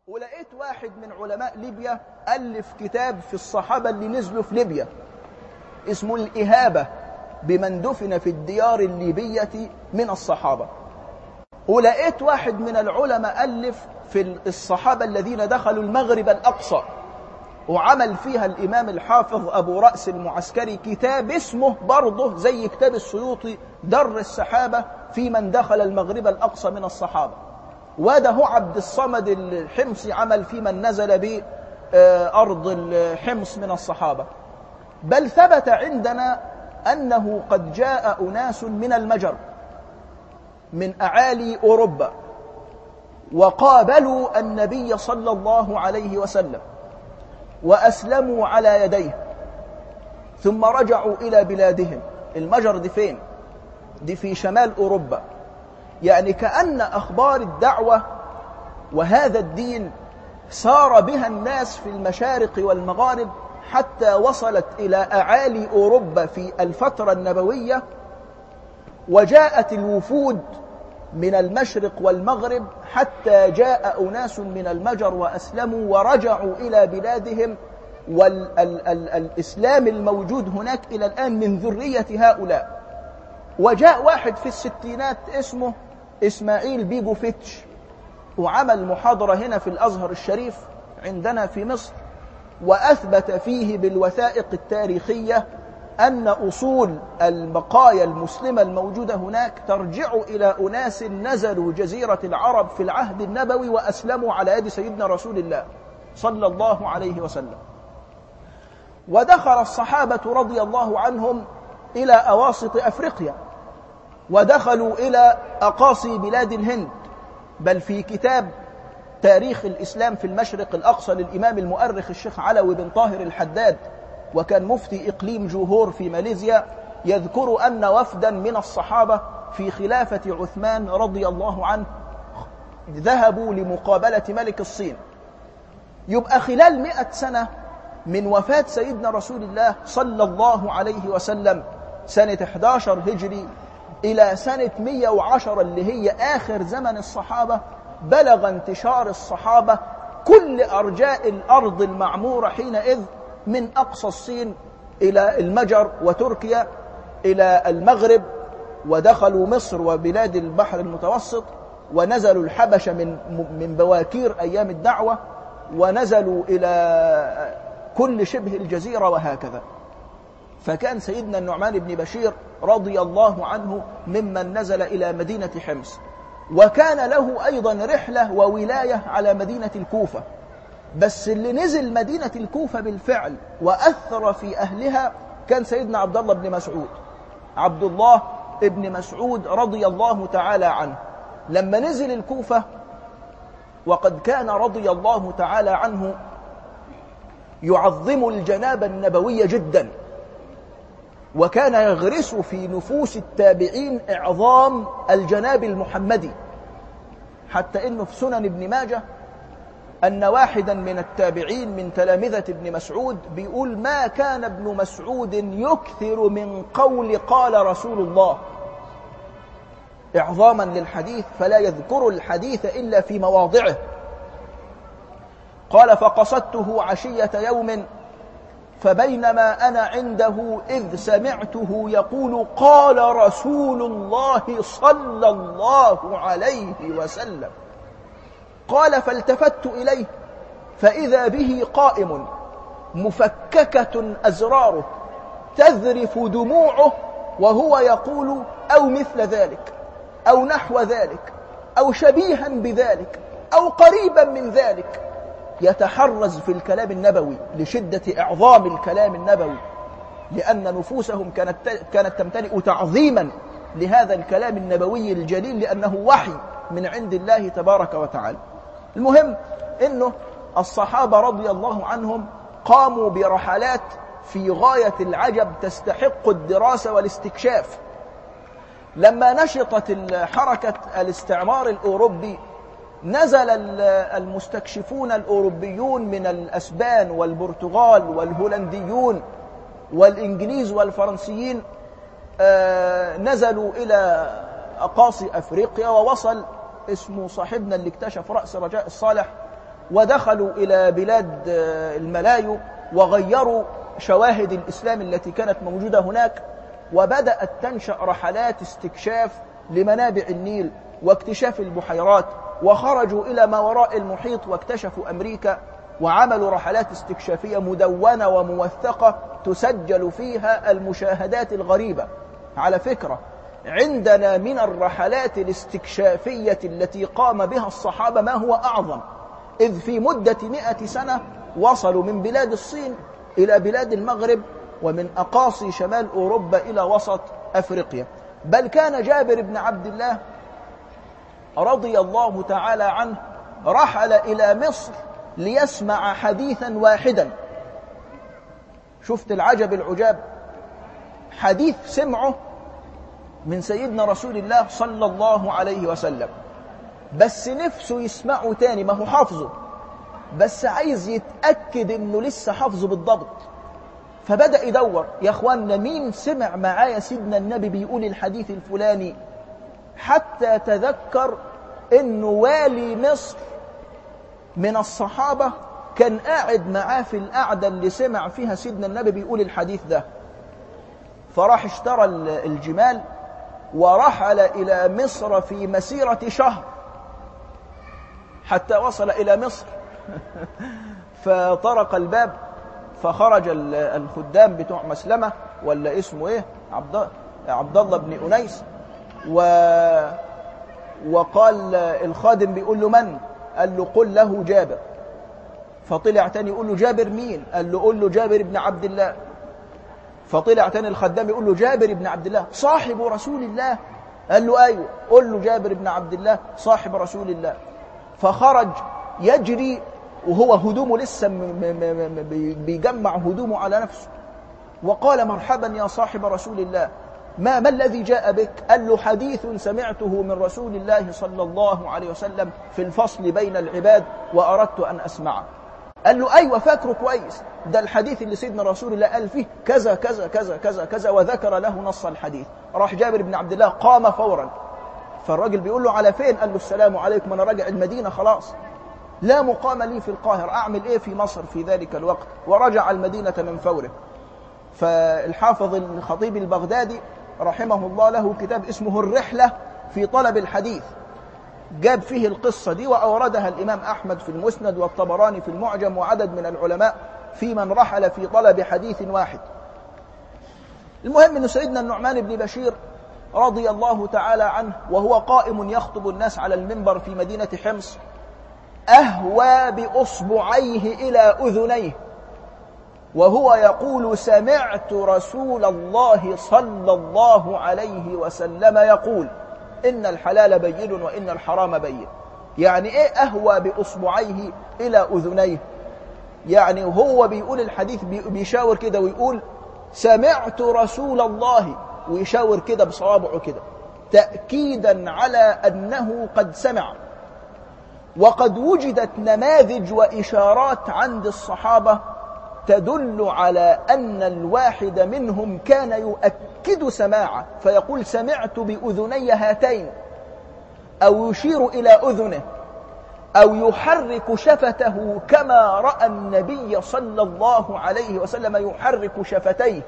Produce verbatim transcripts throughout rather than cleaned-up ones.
ولقيت واحد من علماء ليبيا ألف كتاب في الصحابة اللي نزلوا في ليبيا اسمه الإهابة بمن دفن في الديار الليبية من الصحابة. ولقيت واحد من العلماء ألف في الصحابة الذين دخلوا المغرب الأقصى، وعمل فيها الإمام الحافظ أبو رأس المعسكري كتاب اسمه برضه زي كتاب السيوطي در السحابة في من دخل المغرب الأقصى من الصحابة. وده هو عبد الصمد الحمصي عمل في من نزل بأرض الحمص من الصحابة. بل ثبت عندنا أنه قد جاء أناس من المجر من أعالي أوروبا وقابلوا النبي صلى الله عليه وسلم وأسلموا على يديه، ثم رجعوا إلى بلادهم. المجر دي فين؟ دي في شمال أوروبا. يعني كأن أخبار الدعوة وهذا الدين سار بها الناس في المشارق والمغارب حتى وصلت إلى أعالي أوروبا في الفترة النبوية، وجاءت الوفود من المشرق والمغرب حتى جاء أناس من المجر وأسلموا ورجعوا إلى بلادهم، والإسلام الموجود هناك إلى الآن من ذرية هؤلاء. وجاء واحد في الستينات اسمه إسماعيل بيجوفيتش وعمل محاضرة هنا في الأزهر الشريف عندنا في مصر، وأثبت فيه بالوثائق التاريخية أن أصول البقايا المسلمة الموجودة هناك ترجع إلى أناس نزلوا جزيرة العرب في العهد النبوي وأسلموا على يد سيدنا رسول الله صلى الله عليه وسلم. ودخل الصحابة رضي الله عنهم إلى أواسط أفريقيا، ودخلوا إلى أقاصي بلاد الهند. بل في كتاب تاريخ الإسلام في المشرق الأقصى للإمام المؤرخ الشيخ علوي بن طاهر الحداد، وكان مفتي إقليم جوهور في ماليزيا، يذكر أن وفدا من الصحابة في خلافة عثمان رضي الله عنه ذهبوا لمقابلة ملك الصين. يبقى خلال مئة سنة من وفاة سيدنا رسول الله صلى الله عليه وسلم سنة إحدى عشر هجري إلى سنة مئة وعشرة اللي هي آخر زمن الصحابة، بلغ انتشار الصحابة كل أرجاء الأرض المعمورة حينئذ، من أقصى الصين إلى المجر وتركيا إلى المغرب، ودخلوا مصر وبلاد البحر المتوسط، ونزلوا الحبشة من من بواكير أيام الدعوة، ونزلوا إلى كل شبه الجزيرة وهكذا. فكان سيدنا النعمان بن بشير رضي الله عنه ممن نزل إلى مدينة حمص، وكان له أيضا رحلة وولاية على مدينة الكوفة. بس اللي نزل مدينة الكوفة بالفعل وأثر في أهلها كان سيدنا عبد الله بن مسعود عبد الله بن مسعود رضي الله تعالى عنه. لما نزل الكوفة، وقد كان رضي الله تعالى عنه يعظم الجناب النبوية جدا، وكان يغرس في نفوس التابعين إعظام الجناب المحمدي، حتى إنه في سنن ابن ماجه أن واحدا من التابعين من تلامذة ابن مسعود بيقول: ما كان ابن مسعود يكثر من قول قال رسول الله، إعظاما للحديث، فلا يذكر الحديث إلا في مواضعه. قال: فقصدته عشية يوم، فبينما أنا عنده إذ سمعته يقول: قال رسول الله صلى الله عليه وسلم. قال: فالتفت إليه فإذا به قائم مفككة أزراره تذرف دموعه، وهو يقول: أو مثل ذلك، أو نحو ذلك، أو شبيها بذلك، أو قريبا من ذلك، يتحرز في الكلام النبوي لشدة إعظام الكلام النبوي، لأن نفوسهم كانت كانت تمتلئ تعظيما لهذا الكلام النبوي الجليل، لأنه وحي من عند الله تبارك وتعالى. المهم إنه الصحابة رضي الله عنهم قاموا برحلات في غاية العجب تستحق الدراسة والاستكشاف. لما نشطت حركة الاستعمار الأوروبي، نزل المستكشفون الأوروبيون من الأسبان والبرتغال والهولنديون والإنجليز والفرنسيين، نزلوا إلى أقاصي أفريقيا، ووصل اسمه صاحبنا اللي اكتشف رأس رجاء الصالح ودخلوا إلى بلاد الملايو وغيروا شواهد الإسلام التي كانت موجودة هناك، وبدأت تنشأ رحلات استكشاف لمنابع النيل واكتشاف البحيرات، وخرجوا إلى ما وراء المحيط واكتشفوا أمريكا، وعملوا رحلات استكشافية مدونة وموثقة تسجل فيها المشاهدات الغريبة. على فكرة، عندنا من الرحلات الاستكشافية التي قام بها الصحابة ما هو أعظم، إذ في مدة مئة سنة وصلوا من بلاد الصين إلى بلاد المغرب، ومن أقاصي شمال أوروبا إلى وسط أفريقيا. بل كان جابر بن عبد الله رضي الله تعالى عنه رحل إلى مصر ليسمع حديثا واحدا. شفت العجب العجاب، حديث سمعه من سيدنا رسول الله صلى الله عليه وسلم، بس نفسه يسمعه تاني، ما هو حافظه بس عايز يتأكد انه لسه حافظه بالضبط. فبدأ يدور، يا اخواننا مين سمع معايا سيدنا النبي بيقول الحديث الفلاني، حتى تذكر انه والي مصر من الصحابة كان قاعد معاه في القعدة اللي سمع فيها سيدنا النبي بيقول الحديث ده. فراح اشترى الجمال ورحل إلى مصر في مسيرة شهر حتى وصل إلى مصر. فطرق الباب، فخرج الخدام بتوع مسلمة ولا اسمه ايه عبد عبد الله بن أنيس، و وقال الخادم بيقول له من؟ قال له قل له جابر. فطلع تاني يقول له جابر مين؟ قال له قل له جابر بن عبد الله. فطلع تاني الخدام يقول له جابر بن عبد الله صاحب رسول الله. قال له ايوه، قل له جابر بن عبد الله صاحب رسول الله. فخرج يجري وهو هدومه لسه بيجمع هدومه على نفسه، وقال مرحبا يا صاحب رسول الله، ما ما الذي جاء بك؟ قال له حديث سمعته من رسول الله صلى الله عليه وسلم في الفصل بين العباد وأردت أن أسمعه. قال له أيوة فاكره كويس، ده الحديث اللي سيدنا رسول الله قال فيه كذا كذا كذا كذا كذا، وذكر له نص الحديث. راح جابر بن عبد الله قام فورا. فالراجل بيقول له على فين؟ قال له السلام عليكم، أنا راجع المدينة خلاص، لا مقام لي في القاهرة، أعمل إيه في مصر في ذلك الوقت؟ ورجع المدينة من فوره. فالحافظ الخطيب البغدادي رحمه الله له كتاب اسمه الرحلة في طلب الحديث، جاب فيه القصة دي وأوردها الإمام أحمد في المسند والطبراني في المعجم وعدد من العلماء في من رحل في طلب حديث واحد. المهم أن سيدنا النعمان بن بشير رضي الله تعالى عنه وهو قائم يخطب الناس على المنبر في مدينة حمص أهوى بأصبعيه إلى أذنيه وهو يقول سمعت رسول الله صلى الله عليه وسلم يقول إن الحلال بين وإن الحرام بين. يعني إيه أهوى بأصبعيه إلى أذنيه؟ يعني هو بيقول الحديث بيشاور كده ويقول سمعت رسول الله، ويشاور كده بصوابعه كده تأكيدا على أنه قد سمع. وقد وجدت نماذج وإشارات عند الصحابة تدل على أن الواحد منهم كان يؤكد سماعه، فيقول سمعت بأذني هاتين، أو يشير إلى أذنه، أو يحرك شفته كما رأى النبي صلى الله عليه وسلم يحرك شفتيه.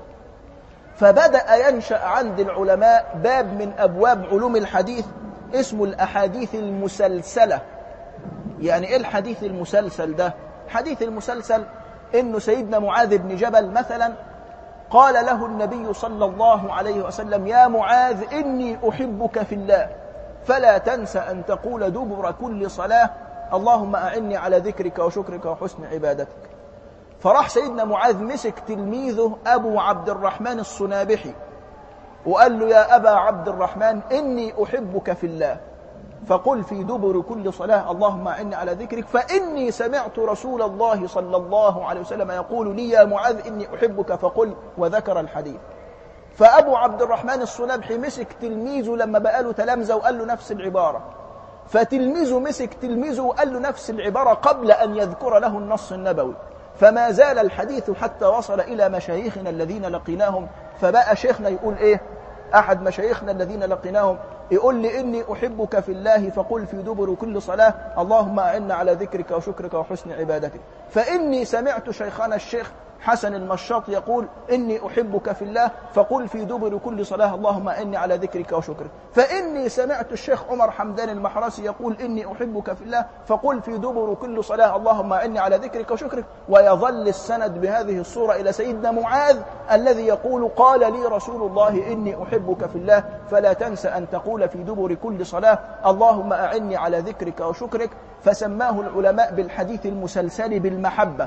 فبدأ ينشأ عند العلماء باب من أبواب علوم الحديث اسمه الأحاديث المسلسلة. يعني إيه الحديث المسلسل ده؟ حديث المسلسل إنه سيدنا معاذ بن جبل مثلا قال له النبي صلى الله عليه وسلم يا معاذ إني أحبك في الله فلا تنس أن تقول دبر كل صلاة اللهم أعني على ذكرك وشكرك وحسن عبادتك. فراح سيدنا معاذ مسك تلميذه أبو عبد الرحمن الصنابحي وقال له يا أبا عبد الرحمن إني أحبك في الله فقل في دبر كل صلاة اللهم أعني على ذكرك فإني سمعت رسول الله صلى الله عليه وسلم يقول لي يا معاذ إني أحبك فقل، وذكر الحديث. فأبو عبد الرحمن الصنابحي مسك تلميذه لما بقى له تلامذة وقال له نفس العبارة، فتلميذه مسك تلميذه وقال له نفس العبارة قبل أن يذكر له النص النبوي. فما زال الحديث حتى وصل إلى مشايخنا الذين لقيناهم. فبقى شيخنا يقول إيه؟ أحد مشايخنا الذين لقيناهم يقول لي إني أحبك في الله فقل في دبر كل صلاة اللهم أعنا على ذكرك وشكرك وحسن عبادتك. فإني سمعت شيخنا الشيخ حسن المشاط يقول إني أحبك في الله فقل في دبر كل صلاة اللهم أعني على ذكرك وشكرك. فإني سمعت الشيخ عمر حمدان المحرسي يقول إني أحبك في الله فقل في دبر كل صلاة اللهم أعني على ذكرك وشكرك. ويظل السند بهذه الصورة إلى سيدنا معاذ الذي يقول قال لي رسول الله إني أحبك في الله فلا تنس أن تقول في دبر كل صلاة اللهم أعني على ذكرك وشكرك. فسماه العلماء بالحديث المسلسل بالمحبة.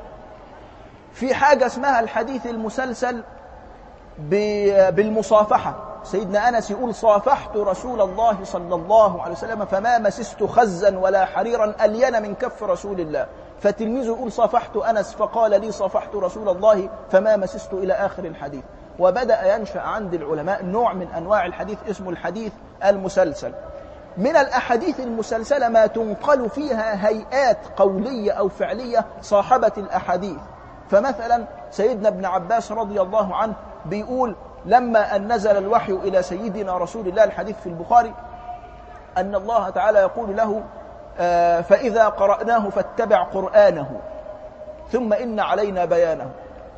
في حاجة اسمها الحديث المسلسل بالمصافحة. سيدنا أنس يقول صافحت رسول الله صلى الله عليه وسلم فما مسست خزا ولا حريرا ألين من كف رسول الله. فتلميذه يقول صافحت أنس فقال لي صافحت رسول الله فما مسست إلى آخر الحديث. وبدأ ينشأ عند العلماء نوع من أنواع الحديث اسمه الحديث المسلسل. من الأحاديث المسلسلة ما تنقل فيها هيئات قولية أو فعلية صاحبة الأحاديث. فمثلا سيدنا ابن عباس رضي الله عنه بيقول لما أن نزل الوحي إلى سيدنا رسول الله، الحديث في البخاري، أن الله تعالى يقول له آه فإذا قرأناه فاتبع قرآنه ثم إن علينا بيانه.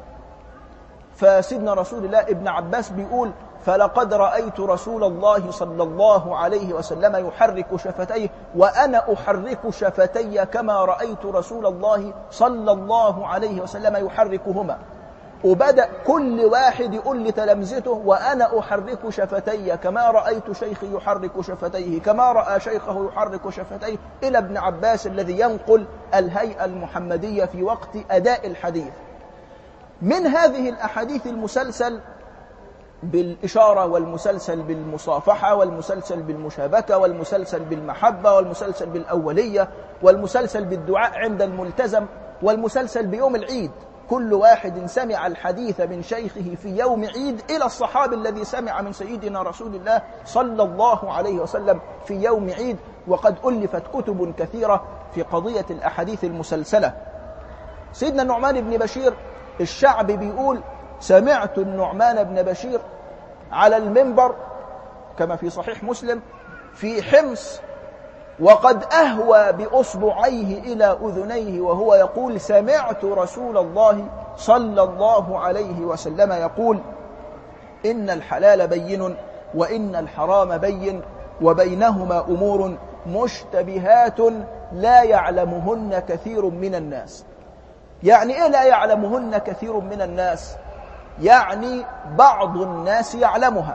فسيدنا رسول الله ابن عباس بيقول فلقد رأيت رسول الله صلى الله عليه وسلم يحرك شفتيه وأنا أحرك شفتي كما رأيت رسول الله صلى الله عليه وسلم يحركهما. وبدأ كل واحد يقول لتلامذته وأنا أحرك شفتي كما رأيت شيخي يحرك شفتيه كما رأى شيخه يحرك شفتيه، إلى ابن عباس الذي ينقل الهيئة المحمدية في وقت أداء الحديث. من هذه الأحاديث المسلسل بالإشارة والمسلسل بالمصافحة والمسلسل بالمشابكة والمسلسل بالمحبة والمسلسل بالأولية والمسلسل بالدعاء عند الملتزم والمسلسل بيوم العيد. كل واحد سمع الحديث من شيخه في يوم عيد إلى الصحابي الذي سمع من سيدنا رسول الله صلى الله عليه وسلم في يوم عيد. وقد ألفت كتب كثيرة في قضية الأحاديث المسلسلة. سيدنا النعمان بن بشير الشعبي بيقول سمعت النعمان بن بشير على المنبر كما في صحيح مسلم في حمص وقد أهوى بأصبعيه إلى أذنيه وهو يقول سمعت رسول الله صلى الله عليه وسلم يقول إن الحلال بين وإن الحرام بين وبينهما أمور مشتبهات لا يعلمهن كثير من الناس. يعني إيه لا يعلمهن كثير من الناس؟ يعني بعض الناس يعلمها،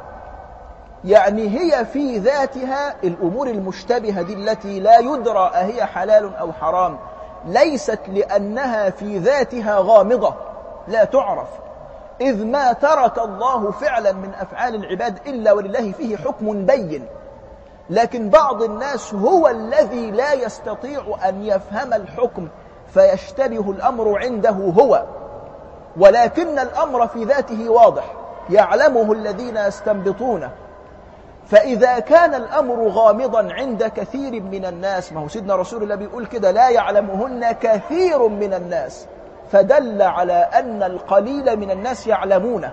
يعني هي في ذاتها الأمور المشتبهة دي التي لا يدرى أهي حلال أو حرام ليست لأنها في ذاتها غامضة لا تعرف، إذ ما ترك الله فعلا من أفعال العباد إلا ولله فيه حكم بين. لكن بعض الناس هو الذي لا يستطيع أن يفهم الحكم فيشتبه الأمر عنده هو، ولكن الأمر في ذاته واضح يعلمه الذين يستنبطونه. فإذا كان الأمر غامضا عند كثير من الناس، ما هو سيدنا رسول الله بيقول كده لا يعلمهن كثير من الناس، فدل على أن القليل من الناس يعلمونه.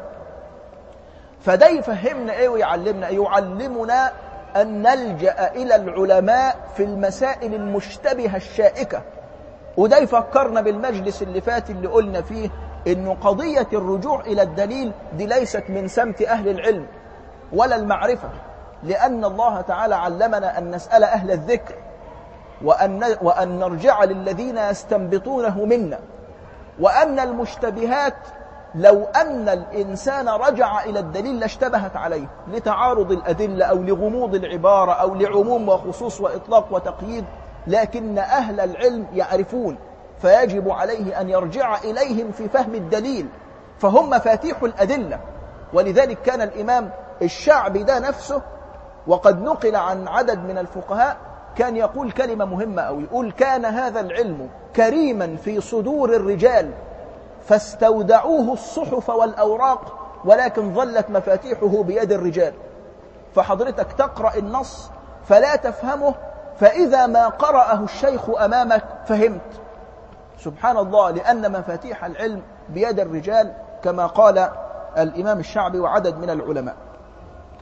فده يفهمنا إيه ويعلمنا إيه؟ يعلمنا أن نلجأ إلى العلماء في المسائل المشتبهة الشائكة. وده يفكرنا بالمجلس اللي فات اللي قلنا فيه إنه قضية الرجوع إلى الدليل دي ليست من سمت أهل العلم ولا المعرفة، لأن الله تعالى علمنا أن نسأل أهل الذكر وأن, وأن نرجع للذين يستنبطونه منا، وأن المشتبهات لو أن الإنسان رجع إلى الدليل لاشتبهت عليه لتعارض الأدلة أو لغموض العبارة أو لعموم وخصوص وإطلاق وتقييد، لكن أهل العلم يعرفون فيجب عليه أن يرجع إليهم في فهم الدليل، فهم مفاتيح الأدلة. ولذلك كان الإمام الشعبي ده نفسه وقد نقل عن عدد من الفقهاء كان يقول كلمة مهمة أو يقول كان هذا العلم كريما في صدور الرجال فاستودعوه الصحف والأوراق ولكن ظلت مفاتيحه بيد الرجال. فحضرتك تقرأ النص فلا تفهمه، فإذا ما قرأه الشيخ أمامك فهمت. سبحان الله، لأن مفاتيح العلم بيد الرجال كما قال الإمام الشعبي وعدد من العلماء.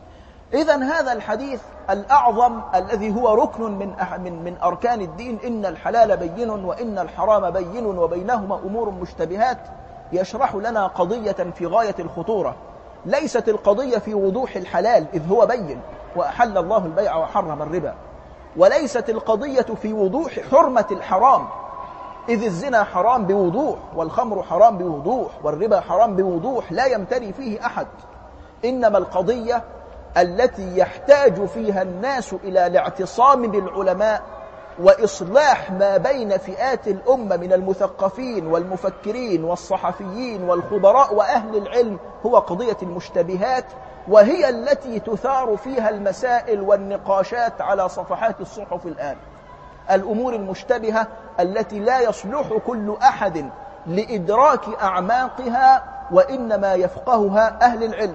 إذن هذا الحديث الأعظم الذي هو ركن من من من أركان الدين، إن الحلال بين وإن الحرام بين وبينهما أمور مشتبهات، يشرح لنا قضية في غاية الخطورة. ليست القضية في وضوح الحلال إذ هو بين وأحل الله البيع وحرم الربا، وليست القضية في وضوح حرمة الحرام إذ الزنا حرام بوضوح، والخمر حرام بوضوح، والربا حرام بوضوح لا يمتري فيه أحد. إنما القضية التي يحتاج فيها الناس إلى الاعتصام بالعلماء وإصلاح ما بين فئات الأمة من المثقفين والمفكرين والصحفيين والخبراء وأهل العلم، هو قضية المشتبهات، وهي التي تثار فيها المسائل والنقاشات على صفحات الصحف الآن. الأمور المشتبهة التي لا يصلح كل أحد لإدراك أعماقها، وإنما يفقهها أهل العلم،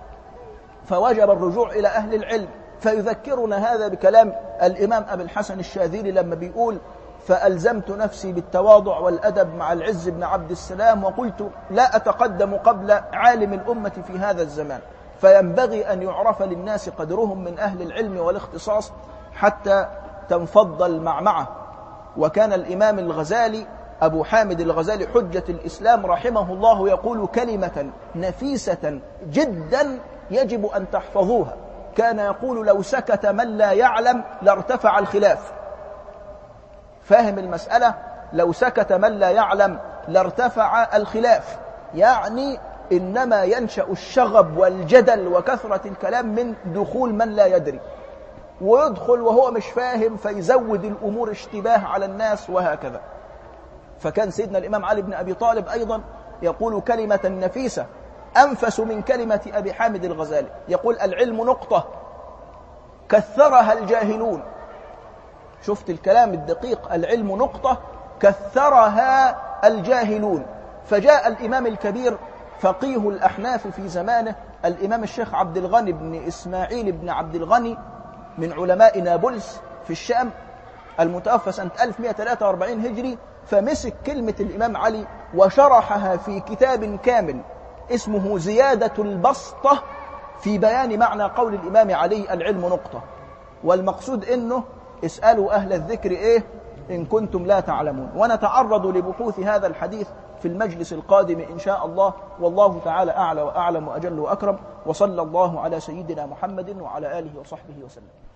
فوجب الرجوع إلى أهل العلم. فيذكرنا هذا بكلام الإمام أبي الحسن الشاذلي لما بيقول: فألزمت نفسي بالتواضع والأدب مع العز بن عبد السلام، وقلت لا أتقدم قبل عالم الأمة في هذا الزمان، فينبغي أن يعرف للناس قدرهم من أهل العلم والاختصاص حتى تنفض المعمعة. وكان الإمام الغزالي أبو حامد الغزالي حجة الإسلام رحمه الله يقول كلمة نفيسة جدا يجب أن تحفظوها، كان يقول: لو سكت من لا يعلم لارتفع الخلاف. فاهم المسألة؟ لو سكت من لا يعلم لارتفع الخلاف، يعني إنما ينشأ الشغب والجدل وكثرة الكلام من دخول من لا يدري، ويدخل وهو مش فاهم فيزود الأمور اشتباه على الناس وهكذا. فكان سيدنا الإمام علي بن أبي طالب أيضا يقول كلمة نفيسة أنفس من كلمة أبي حامد الغزالي، يقول: العلم نقطة كثرها الجاهلون. شفت الكلام الدقيق، العلم نقطة كثرها الجاهلون. فجاء الإمام الكبير فقيه الأحناف في زمانه الإمام الشيخ عبد الغني بن إسماعيل بن عبد الغني من علماء نابلس في الشام المتوفى سنة ألف ومئة وثلاثة وأربعين هجري، فمسك كلمة الإمام علي وشرحها في كتاب كامل اسمه زيادة البسطة في بيان معنى قول الإمام علي: العلم نقطة. والمقصود إنه اسألوا أهل الذكر إيه إن كنتم لا تعلمون. ونتعرض لبحوث هذا الحديث في المجلس القادم إن شاء الله، والله تعالى أعلى وأعلم وأجل وأكرم، وصلى الله على سيدنا محمد وعلى آله وصحبه وسلم.